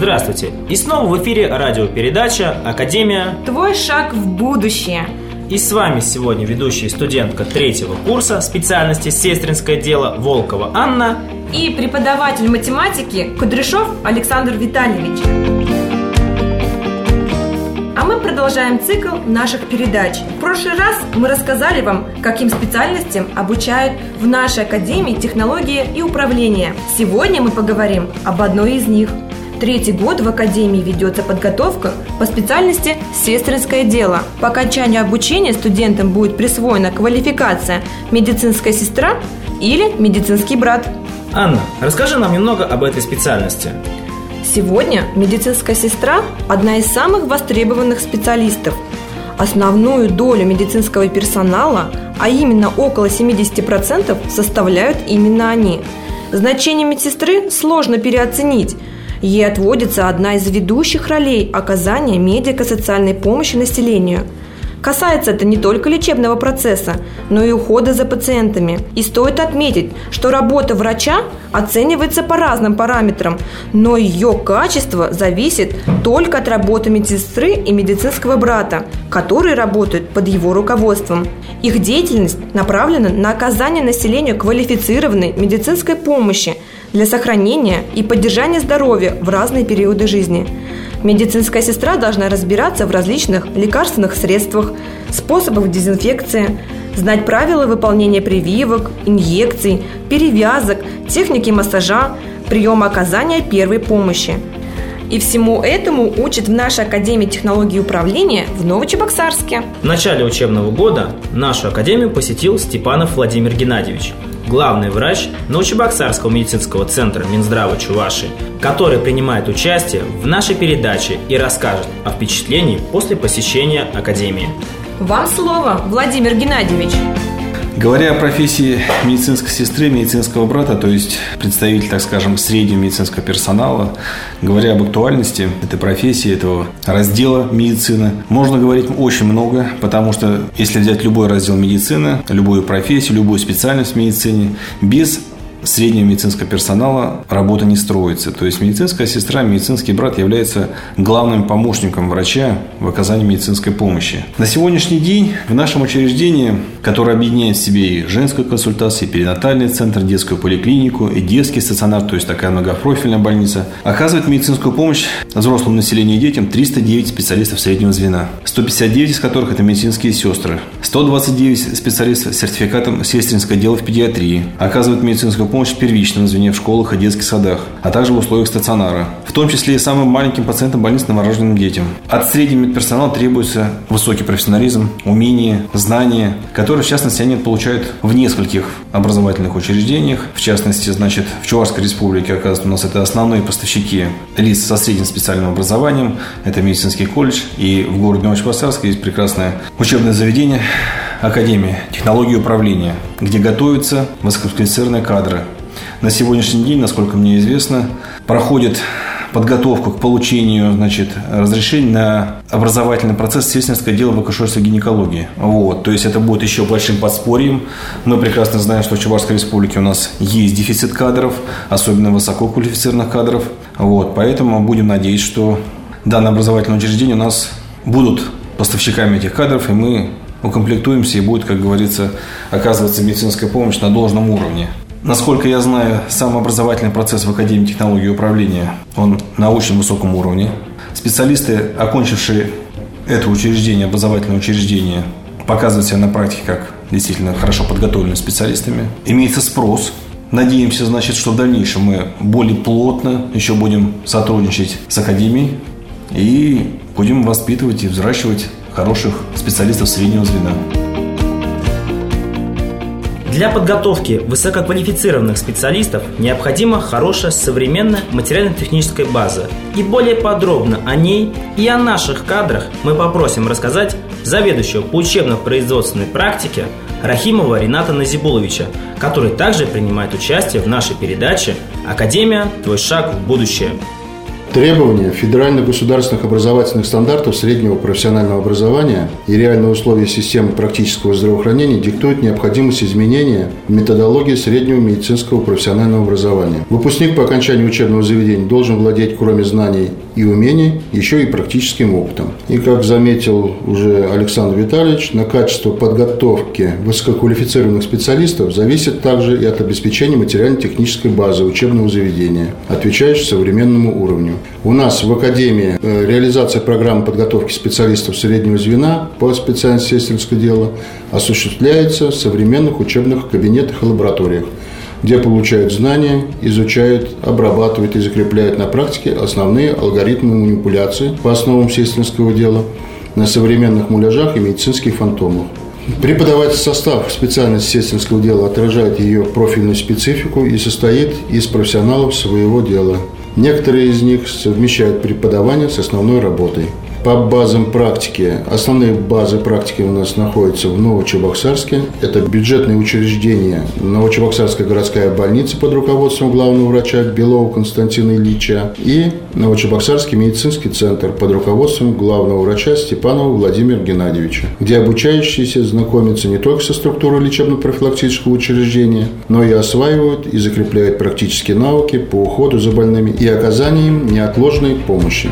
Здравствуйте! И снова в эфире радиопередача «Академия. Твой шаг в будущее». И с вами сегодня ведущая студентка 3-го курса специальности «Сестринское дело» Волкова Анна и преподаватель математики Кудряшов Александр Витальевич. А мы продолжаем цикл наших передач. В прошлый раз мы рассказали вам, каким специальностям обучают в нашей Академии технологии и управления. Сегодня мы поговорим об одной из них. 3-й год в Академии ведется подготовка по специальности «Сестринское дело». По окончанию обучения студентам будет присвоена квалификация «медицинская сестра» или «медицинский брат». Анна, расскажи нам немного об этой специальности. Сегодня медицинская сестра – одна из самых востребованных специалистов. Основную долю медицинского персонала, а именно около 70%, составляют именно они. Значение медсестры сложно переоценить. Ей отводится одна из ведущих ролей оказания медико-социальной помощи населению. Касается это не только лечебного процесса, но и ухода за пациентами. И стоит отметить, что работа врача оценивается по разным параметрам, но ее качество зависит только от работы медсестры и медицинского брата, которые работают под его руководством. Их деятельность направлена на оказание населению квалифицированной медицинской помощи для сохранения и поддержания здоровья в разные периоды жизни. Медицинская сестра должна разбираться в различных лекарственных средствах, способах дезинфекции, знать правила выполнения прививок, инъекций, перевязок, техники массажа, приема оказания первой помощи. И всему этому учат в нашей Академии технологий управления в Новочебоксарске. В начале учебного года нашу академию посетил Степанов Владимир Геннадьевич, главный врач Новочебоксарского медицинского центра Минздрава Чувашии, который принимает участие в нашей передаче и расскажет о впечатлении после посещения академии. Вам слово, Владимир Геннадьевич. Говоря о профессии медицинской сестры, медицинского брата, то есть представитель, так скажем, среднего медицинского персонала, говоря об актуальности этой профессии, этого раздела медицины, можно говорить очень много, потому что если взять любой раздел медицины, любую профессию, любую специальность в медицине, без среднего медицинского персонала работа не строится. То есть медицинская сестра, медицинский брат является главным помощником врача в оказании медицинской помощи. На сегодняшний день в нашем учреждении, которое объединяет в себе и женскую консультацию, и перинатальный центр, детскую поликлинику, и детский стационар, то есть такая многопрофильная больница, оказывает медицинскую помощь взрослому населению и детям 309 специалистов среднего звена, 159 из которых это медицинские сестры, 129 специалистов с сертификатом «Сестринское дело» в педиатрии, оказывают медицинскую помощь в первичном звене в школах и детских садах, а также в условиях стационара, в том числе и самым маленьким пациентам больниц новорожденным детям. От среднего медперсонала требуется высокий профессионализм, умения, знания, которые, в частности, они получают в нескольких образовательных учреждениях. В частности, в Чувашской республике, оказывается, у нас это основные поставщики лиц со средним специальным образованием, это медицинский колледж, и в городе Новочебоксарске есть прекрасное учебное заведение Академия технологий управления, где готовятся высококвалифицированные кадры. На сегодняшний день, насколько мне известно, проходит подготовку к получению разрешений на образовательный процесс сестринское дело в акушерстве и гинекологии. То есть это будет еще большим подспорьем. Мы прекрасно знаем, что в Чувашской республике у нас есть дефицит кадров, особенно высококвалифицированных кадров. Поэтому будем надеяться, что данное образовательное учреждение у нас будут поставщиками этих кадров, и мы укомплектуемся и будет, как говорится, оказываться медицинская помощь на должном уровне. Насколько я знаю, сам образовательный процесс в Академии технологий управления, он на очень высоком уровне. Специалисты, окончившие это учреждение, образовательное учреждение, показывают себя на практике как действительно хорошо подготовленными специалистами. Имеется спрос. Надеемся, что в дальнейшем мы более плотно еще будем сотрудничать с Академией и будем воспитывать и взращивать хороших специалистов среднего звена. Для подготовки высококвалифицированных специалистов необходима хорошая современная материально-техническая база. И более подробно о ней и о наших кадрах мы попросим рассказать заведующего по учебно-производственной практике Рахимова Рената Назибуловича, который также принимает участие в нашей передаче «Академия. Твой шаг в будущее». Требования федеральных государственных образовательных стандартов среднего профессионального образования и реальные условия системы практического здравоохранения диктуют необходимость изменения методологии среднего медицинского профессионального образования. Выпускник по окончании учебного заведения должен владеть, кроме знаний и умений, еще и практическим опытом. И, как заметил уже Александр Витальевич, на качество подготовки высококвалифицированных специалистов зависит также и от обеспечения материально-технической базы учебного заведения, отвечающей современному уровню. У нас в Академии реализация программы подготовки специалистов среднего звена по специальности сестринское дело осуществляется в современных учебных кабинетах и лабораториях, где получают знания, изучают, обрабатывают и закрепляют на практике основные алгоритмы манипуляции по основам сестринского дела на современных муляжах и медицинских фантомах. Преподавательский состав специальности сестринского дела отражает ее профильную специфику и состоит из профессионалов своего дела. Некоторые из них совмещают преподавание с основной работой. По базам практики. Основные базы практики у нас находятся в Новочебоксарске. Это бюджетные учреждения. Новочебоксарская городская больница под руководством главного врача Белова Константина Ильича и Новочебоксарский медицинский центр под руководством главного врача Степанова Владимира Геннадьевича, где обучающиеся знакомятся не только со структурой лечебно-профилактического учреждения, но и осваивают и закрепляют практические навыки по уходу за больными и оказанием неотложной помощи.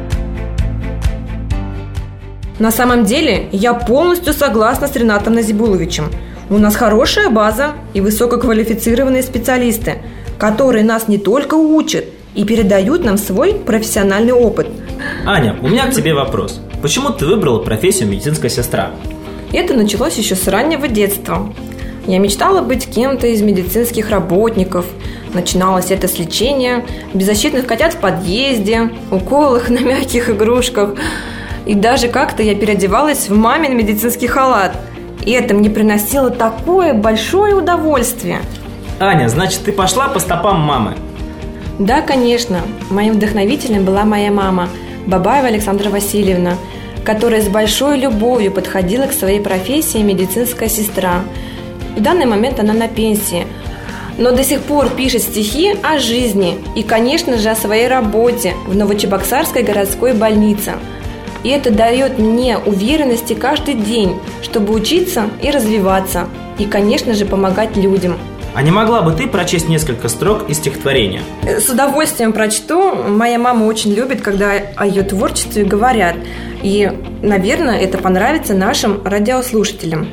На самом деле, я полностью согласна с Ринатом Назибуловичем. У нас хорошая база и высококвалифицированные специалисты, которые нас не только учат и передают нам свой профессиональный опыт. Аня, у меня к тебе вопрос. Почему ты выбрала профессию медицинская сестра? Это началось еще с раннего детства. Я мечтала быть кем-то из медицинских работников. Начиналось это с лечения беззащитных котят в подъезде, уколах на мягких игрушках. И даже как-то я переодевалась в мамин медицинский халат. И это мне приносило такое большое удовольствие. Аня, значит, ты пошла по стопам мамы? Да, конечно. Моим вдохновителем была моя мама, Бабаева Александра Васильевна, которая с большой любовью подходила к своей профессии медицинская сестра. В данный момент она на пенсии, но до сих пор пишет стихи о жизни и, конечно же, о своей работе в Новочебоксарской городской больнице. И это дает мне уверенности каждый день, чтобы учиться и развиваться. И, конечно же, помогать людям. А не могла бы ты прочесть несколько строк из стихотворения? С удовольствием прочту. Моя мама очень любит, когда о ее творчестве говорят. И, наверное, это понравится нашим радиослушателям.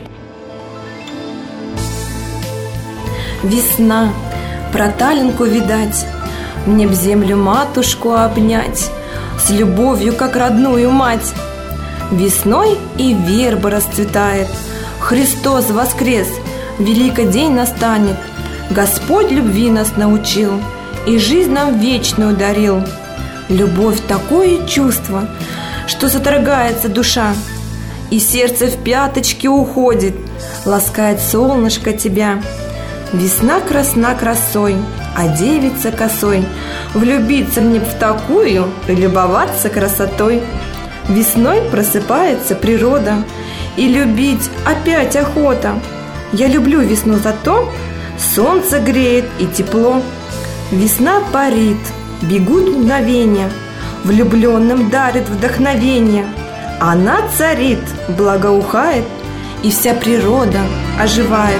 Весна, проталинку видать, мне б землю матушку обнять, с любовью, как родную мать. Весной и верба расцветает, Христос воскрес, великий день настанет. Господь любви нас научил и жизнь нам вечную дарил. Любовь – такое чувство, что содрогается душа, и сердце в пяточки уходит, ласкает солнышко тебя. Весна красна красой, а девица косой. Влюбиться мне в такую и любоваться красотой. Весной просыпается природа, и любить опять охота. Я люблю весну за то, солнце греет и тепло. Весна парит, бегут мгновения, влюбленным дарит вдохновение. Она царит, благоухает, и вся природа оживает.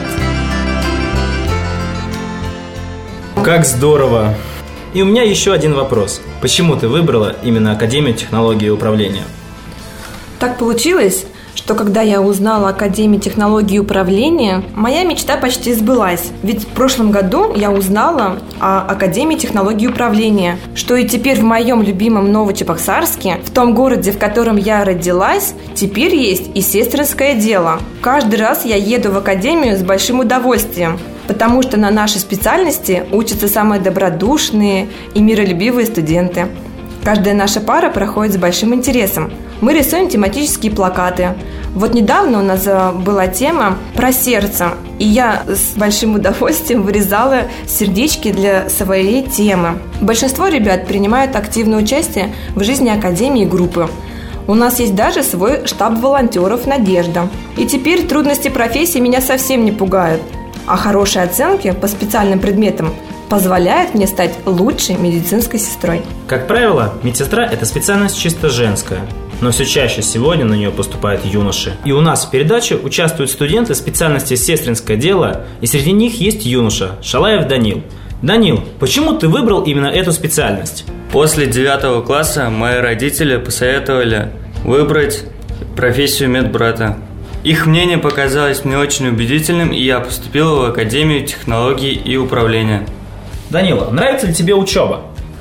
Как здорово! И у меня еще один вопрос. Почему ты выбрала именно Академию технологии и управления? Так получилось, что когда я узнала о Академии технологии и управления, моя мечта почти сбылась. Ведь в прошлом году я узнала о Академии технологии и управления, что и теперь в моем любимом Новочебоксарске, в том городе, в котором я родилась, теперь есть и сестринское дело. Каждый раз я еду в Академию с большим удовольствием, потому что на нашей специальности учатся самые добродушные и миролюбивые студенты. Каждая наша пара проходит с большим интересом. Мы рисуем тематические плакаты. Вот недавно у нас была тема про сердце, и я с большим удовольствием вырезала сердечки для своей темы. Большинство ребят принимают активное участие в жизни Академии и группы. У нас есть даже свой штаб волонтеров «Надежда». И теперь трудности профессии меня совсем не пугают. а хорошие оценки по специальным предметам позволяют мне стать лучшей медицинской сестрой. Как правило, медсестра – это специальность чисто женская, но все чаще сегодня на нее поступают юноши. И у нас в передаче участвуют студенты специальности сестринское дело, и среди них есть юноша Шалаев Данил. Данил, почему ты выбрал именно эту специальность? После 9 класса мои родители посоветовали выбрать профессию медбрата. Их мнение показалось мне очень убедительным, и я поступил в Академию технологий и управления. Данила, нравится ли тебе учеба?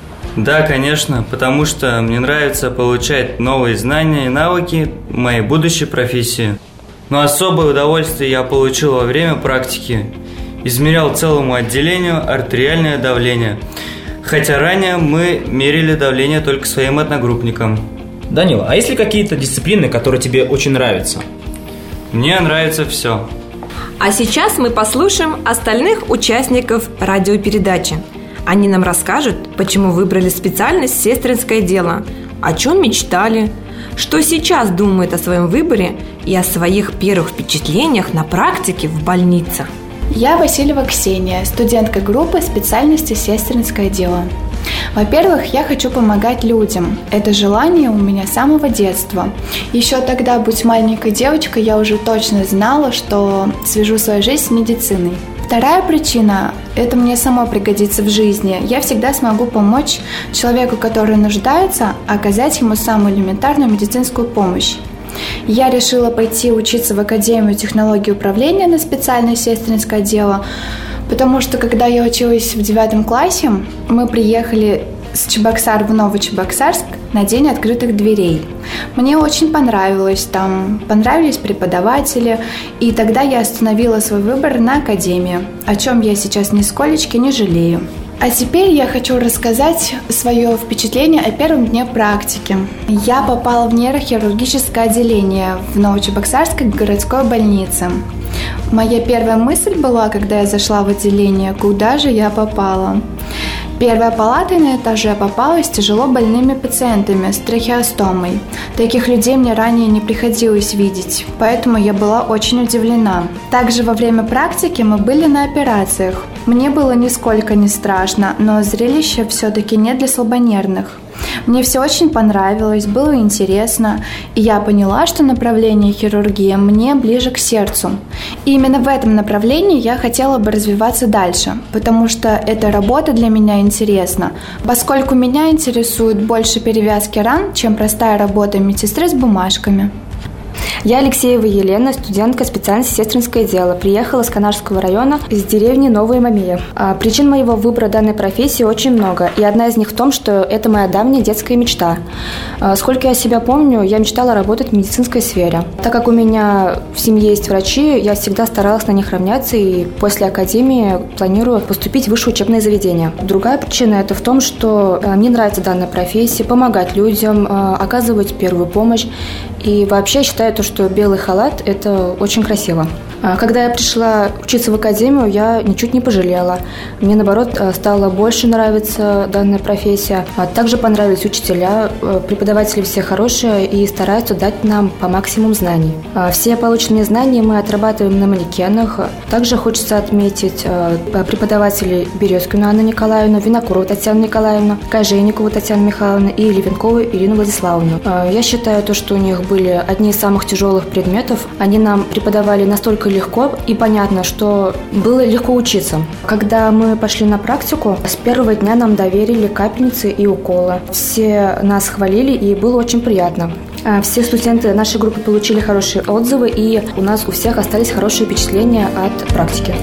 Да, конечно, потому что мне нравится получать новые знания и навыки в моей будущей профессии. Но особое удовольствие я получил во время практики. Измерял целому отделению артериальное давление, хотя ранее мы мерили давление только своим одногруппникам. Данила, а есть ли какие-то дисциплины, которые тебе очень нравятся? Мне нравится все. А сейчас мы послушаем остальных участников радиопередачи. Они нам расскажут, почему выбрали специальность «Сестринское дело», о чем мечтали, что сейчас думают о своем выборе и о своих первых впечатлениях на практике в больнице. Я Васильева Ксения, студентка группы специальности «Сестринское дело». Во-первых, я хочу помогать людям. Это желание у меня с самого детства. Еще тогда, будь маленькой девочкой, я уже точно знала, что свяжу свою жизнь с медициной. Вторая причина – это мне самой пригодится в жизни. Я всегда смогу помочь человеку, который нуждается, оказать ему самую элементарную медицинскую помощь. Я решила пойти учиться в Академию технологий управления на специальность «Сестринское дело», потому что, когда я училась в 9 классе, мы приехали с Чебоксар в Новочебоксарск на день открытых дверей. Мне очень понравилось там, понравились преподаватели, и тогда я остановила свой выбор на Академию, о чем я сейчас нисколечки не жалею. А теперь я хочу рассказать свое впечатление о первом дне практики. Я попала в нейрохирургическое отделение в Новочебоксарской городской больнице. Моя первая мысль была, когда я зашла в отделение, куда же я попала. Первая палата на этаже попалась с тяжело больными пациентами с трахеостомой. Таких людей мне ранее не приходилось видеть, поэтому я была очень удивлена. Также во время практики мы были на операциях. Мне было нисколько не страшно, но зрелище все-таки не для слабонервных. Мне все очень понравилось, было интересно, и я поняла, что направление хирургии мне ближе к сердцу. И именно в этом направлении я хотела бы развиваться дальше, потому что эта работа для меня интересна, поскольку меня интересует больше перевязки ран, чем простая работа медсестры с бумажками. Я Алексеева Елена, студентка специальности «Сестринское дело». Приехала с Канарского района, из деревни Новая Мамия. Причин моего выбора данной профессии очень много, и одна из них в том, что это моя давняя детская мечта. Сколько я себя помню, я мечтала работать в медицинской сфере. Так как у меня в семье есть врачи, я всегда старалась на них равняться, и после академии планирую поступить в высшее учебное заведение. Другая причина – это в том, что мне нравится данная профессия, помогать людям, оказывать первую помощь. И вообще я считаю, что белый халат – это очень красиво. Когда я пришла учиться в академию, я ничуть не пожалела. Мне, наоборот, стало больше нравиться данная профессия. Также понравились учителя, преподаватели все хорошие и стараются дать нам по максимуму знаний. Все полученные знания мы отрабатываем на манекенах. Также хочется отметить преподавателей Березкину Анну Николаевну, Винокурову Татьяну Николаевну, Кожейникову Татьяну Михайловну и Левенкову Ирину Владиславовну. Я считаю, что у них были одни из самых тяжелых предметов. Они нам преподавали настолько легко и понятно, что было легко учиться. Когда мы пошли на практику, с первого дня нам доверили капельницы и уколы. Все нас хвалили, и было очень приятно. Все студенты нашей группы получили хорошие отзывы, и у нас у всех остались хорошие впечатления от практики.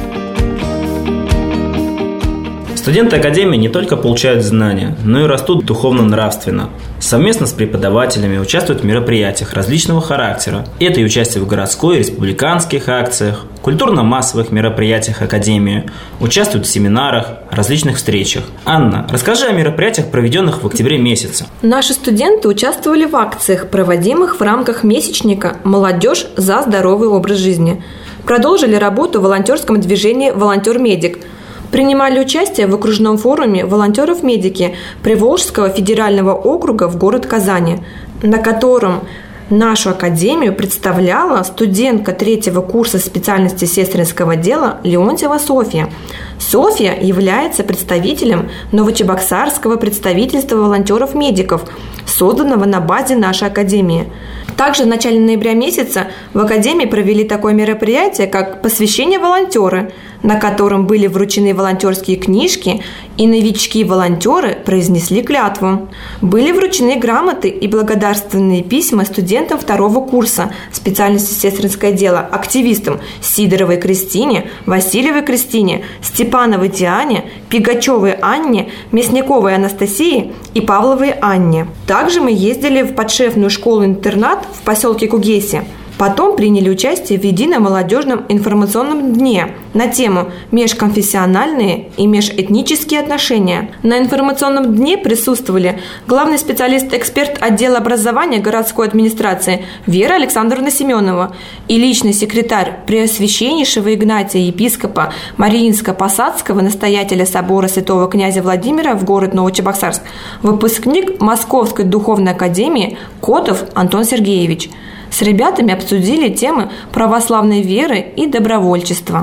Студенты Академии не только получают знания, но и растут духовно-нравственно. Совместно с преподавателями участвуют в мероприятиях различного характера. Это и участие в городской и республиканских акциях, культурно-массовых мероприятиях Академии, участвуют в семинарах, различных встречах. Анна, расскажи о мероприятиях, проведенных в октябре месяце. Наши студенты участвовали в акциях, проводимых в рамках месячника «Молодежь за здоровый образ жизни». Продолжили работу в волонтерском движении «Волонтер-медик». Принимали участие в окружном форуме волонтеров-медики Приволжского федерального округа в город Казани, на котором Нашу академию представляла студентка 3-го курса специальности сестринского дела Леонтьева Софья. Софья является представителем Новочебоксарского представительства волонтеров-медиков, созданного на базе нашей академии. Также в начале ноября месяца в академии провели такое мероприятие, как «Посвящение волонтеры», на котором были вручены волонтерские книжки, и новички-волонтеры произнесли клятву. Были вручены грамоты и благодарственные письма студентам 2-го курса специальности сестринское дело, активистам Сидоровой Кристине, Васильевой Кристине, Степановой Диане, Пигачевой Анне, Мясниковой Анастасии и Павловой Анне. Также мы ездили в подшефную школу-интернат в поселке Кугеси. Потом приняли участие в едином молодежном информационном дне на тему «Межконфессиональные и межэтнические отношения». На информационном дне присутствовали главный специалист-эксперт отдела образования городской администрации Вера Александровна Семенова и личный секретарь Преосвященнейшего Игнатия епископа Мариинско-Посадского настоятеля собора святого князя Владимира в город Новочебоксарск, выпускник Московской духовной академии Котов Антон Сергеевич. С ребятами обсудили темы православной веры и добровольчества.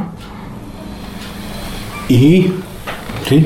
И ты?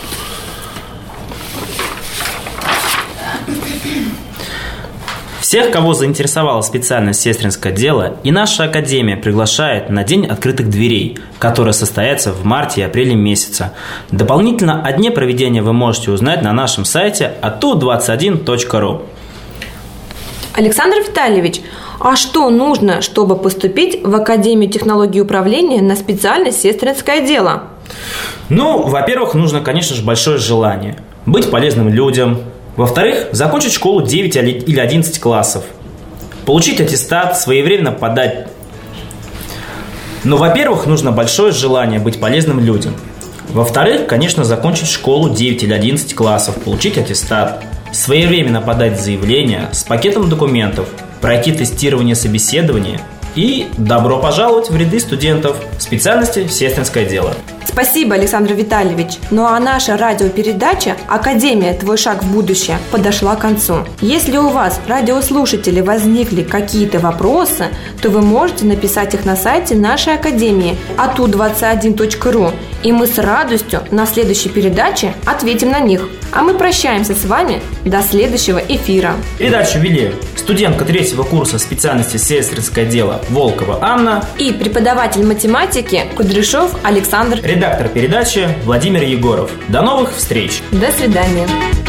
Всех, кого заинтересовала специальность сестринское дело, и наша академия приглашает на День открытых дверей, который состоится в марте и апреле месяца. Дополнительно о дне проведения вы можете узнать на нашем сайте atu21.ru. Александр Витальевич, а что нужно, чтобы поступить в Академию технологий управления на специальность сестринское дело? Ну, во-первых, нужно, конечно же, большое желание быть полезным людям. Во-вторых, закончить школу 9 или 11 классов. Получить аттестат, своевременно подать. Но, во-первых, нужно большое желание быть полезным людям. Во-вторых, конечно, закончить школу 9 или 11 классов, получить аттестат, своевременно подать заявление с пакетом документов, пройти тестирование собеседования и добро пожаловать в ряды студентов специальности сестринское дело. Спасибо, Александр Витальевич. Ну а наша радиопередача «Академия. Твой шаг в будущее» подошла к концу. Если у вас, радиослушатели, возникли какие-то вопросы, то вы можете написать их на сайте нашей академии atu21.ru, и мы с радостью на следующей передаче ответим на них. А мы прощаемся с вами до следующего эфира. Передачу вели студентка 3-го курса специальности сестринское дело Волкова Анна и преподаватель математики Кудряшов Александр. Редактор передачи Владимир Егоров. До новых встреч! До свидания!